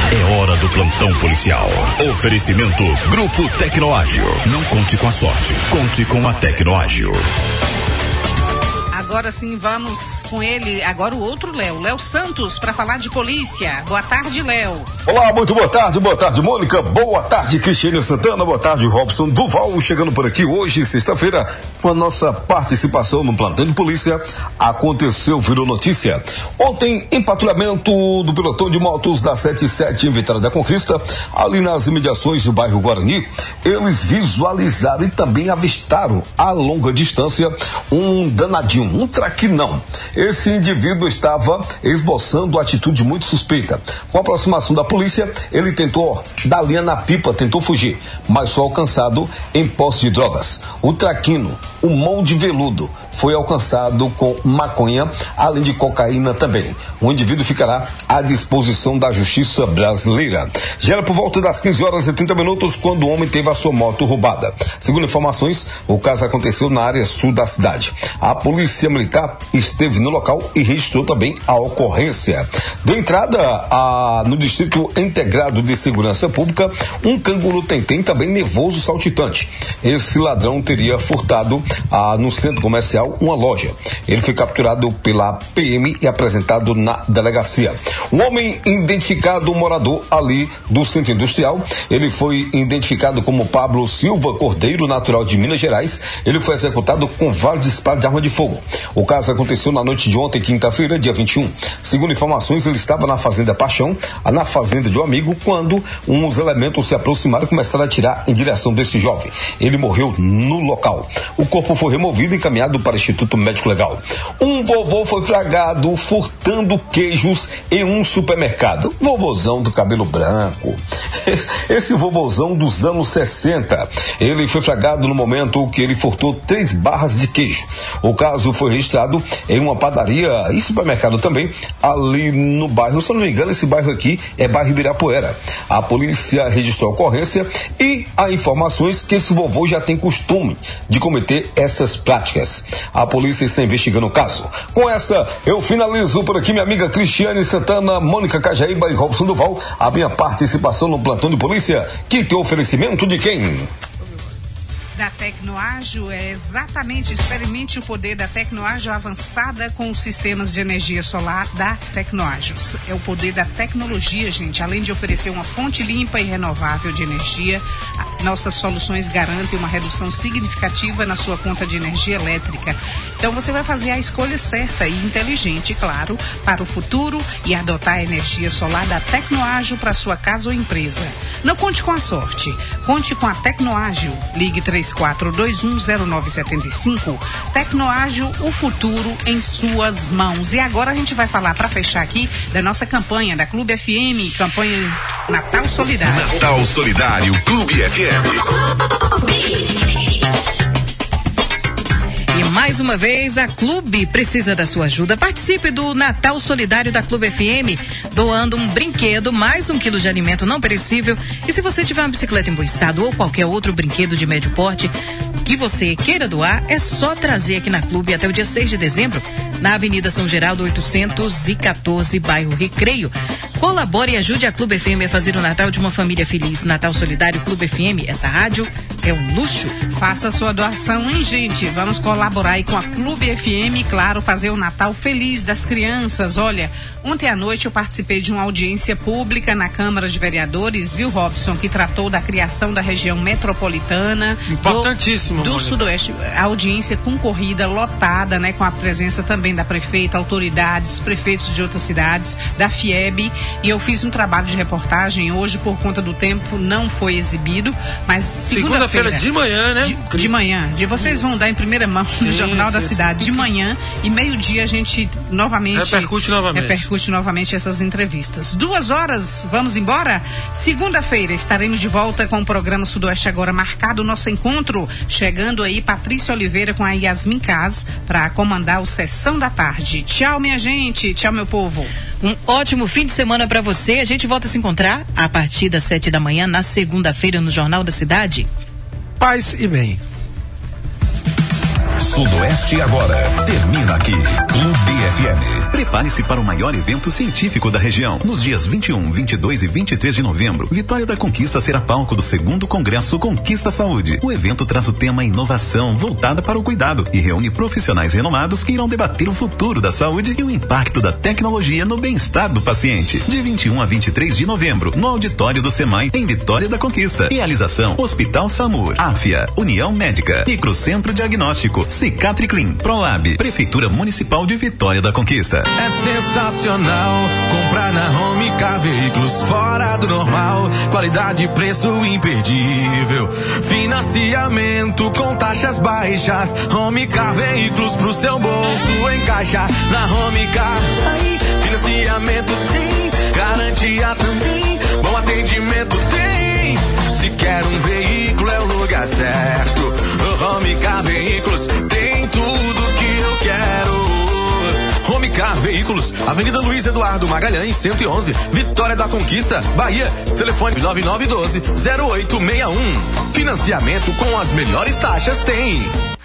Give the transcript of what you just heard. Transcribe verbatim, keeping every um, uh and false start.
É hora do plantão policial. Oferecimento Grupo Tecnoágil. Não conte com a sorte, conte com a Tecnoágil. Agora sim, vamos com ele, agora o outro Léo, Léo Santos, para falar de polícia. Boa tarde, Léo. Olá, muito boa tarde, boa tarde, Mônica, boa tarde, Cristiane Santana, boa tarde, Robson Duval, chegando por aqui hoje, sexta-feira, com a nossa participação no plantão de polícia. Aconteceu, virou notícia. Ontem, em patrulhamento do pelotão de motos da setenta e sete em Vitória da Conquista, ali nas imediações do bairro Guarani, eles visualizaram e também avistaram a longa distância um danadinho, um traquinão. Esse indivíduo estava esboçando atitude muito suspeita. Com a aproximação da polícia, ele tentou dar linha na pipa, tentou fugir, mas foi alcançado em posse de drogas. O traquino, o mão de veludo, foi alcançado com maconha, além de cocaína também. O indivíduo ficará à disposição da Justiça Brasileira. Já era por volta das quinze horas e trinta minutos quando o homem teve a sua moto roubada. Segundo informações, o caso aconteceu na área sul da cidade. A polícia militar esteve no local e registrou também a ocorrência. Deu entrada a, no Distrito Integrado de Segurança Pública um canguru tentem também nervoso saltitante. Esse ladrão teria furtado a, no centro comercial uma loja. Ele foi capturado pela P M e apresentado na delegacia. Um homem identificado, morador ali do centro industrial, ele foi identificado como Pablo Silva Cordeiro, natural de Minas Gerais. Ele foi executado com vários disparos de arma de fogo. O caso aconteceu na noite de ontem, quinta-feira, dia vinte e um. Segundo informações, ele estava na Fazenda Paixão, na fazenda de um amigo, quando uns elementos se aproximaram e começaram a atirar em direção desse jovem. Ele morreu no local. O corpo foi removido e encaminhado para o Instituto Médico Legal. Um vovô foi flagrado furtando queijos em um supermercado. Vovôzão do cabelo branco. Esse vovôzão dos anos sessenta. Ele foi flagrado no momento que ele furtou três barras de queijo. O caso foi registrado em uma padaria e supermercado também, ali no bairro, se eu não me engano, esse bairro aqui é bairro Ibirapuera. A polícia registrou a ocorrência e há informações que esse vovô já tem costume de cometer essas práticas. A polícia está investigando o caso. Com essa, eu finalizo por aqui, minha amiga Cristiane Santana, Mônica Cajaíba e Robson Duval, a minha participação no plantão de polícia, que tem oferecimento de quem? Da Tecnoágil, é exatamente, experimente o poder da Tecnoágil avançada com os sistemas de energia solar da Tecnoágil. É o poder da tecnologia, gente. Além de oferecer uma fonte limpa e renovável de energia, nossas soluções garantem uma redução significativa na sua conta de energia elétrica. Então você vai fazer a escolha certa e inteligente, claro, para o futuro e adotar a energia solar da Tecnoágil para sua casa ou empresa. Não conte com a sorte, conte com a Tecnoágil. Ligue três quatro dois um zero nove sete cinco. Tecnoágil, o futuro em suas mãos. E agora a gente vai falar, para fechar aqui, da nossa campanha da Clube F M, campanha Natal Solidário. Natal Solidário Clube F M. E mais uma vez, a Clube precisa da sua ajuda. Participe do Natal Solidário da Clube F M, doando um brinquedo, mais um quilo de alimento não perecível. E se você tiver uma bicicleta em bom estado ou qualquer outro brinquedo de médio porte que você queira doar, é só trazer aqui na Clube até o dia seis de dezembro, na Avenida São Geraldo oitocentos e quatorze, bairro Recreio. Colabore e ajude a Clube F M a fazer o Natal de uma família feliz. Natal Solidário Clube F M, essa rádio é um luxo. Faça a sua doação, hein, gente? Vamos colaborar aí com a Clube F M, claro, fazer o Natal feliz das crianças. Olha, ontem à noite eu participei de uma audiência pública na Câmara de Vereadores, viu, Robson, que tratou da criação da região metropolitana. Importantíssimo. Do, do Sudoeste. A audiência concorrida, lotada, né, com a presença também da prefeita, autoridades, prefeitos de outras cidades, da FIEB. E eu fiz um trabalho de reportagem hoje, por conta do tempo, não foi exibido, mas segunda-feira. Segunda-feira de manhã, né? De, de manhã. De vocês vão dar em primeira mão no sim, Jornal sim, da sim. Cidade. De manhã e meio-dia a gente novamente repercute novamente. repercute novamente essas entrevistas. Duas horas, vamos embora? Segunda-feira estaremos de volta com o programa Sudoeste Agora, marcado o nosso encontro. Chegando aí Patrícia Oliveira com a Yasmin Kaz para comandar o Sessão da Tarde. Tchau, minha gente. Tchau, meu povo. Um ótimo fim de semana para você. A gente volta a se encontrar a partir das sete da manhã, na segunda-feira, no Jornal da Cidade. Paz e bem. Sudoeste agora. Termina aqui. Clube F M. Prepare-se para o maior evento científico da região. Nos dias vinte e um, vinte e dois e vinte e três de novembro, Vitória da Conquista será palco do segundo Congresso Conquista Saúde. O evento traz o tema inovação voltada para o cuidado e reúne profissionais renomados que irão debater o futuro da saúde e o impacto da tecnologia no bem-estar do paciente. De vinte e um a vinte e três de novembro, no auditório do SEMAI, em Vitória da Conquista. Realização: Hospital SAMUR, Áfia, União Médica, Microcentro Diagnóstico, Cicatriclin, Prolab, Prefeitura Municipal de Vitória da Conquista. É sensacional comprar na Home Car Veículos, fora do normal, qualidade e preço imperdível, financiamento com taxas baixas. Home Car Veículos pro seu bolso encaixa. Na Home Car, aí, financiamento tem, garantia também, bom atendimento tem. Se quer um veículo é o lugar certo. Home Car Veículos tem tudo que eu quero. Home Car Veículos, Avenida Luiz Eduardo Magalhães, cento e onze, Vitória da Conquista, Bahia. Telefone nove nove um dois, zero oito seis um. Financiamento com as melhores taxas tem.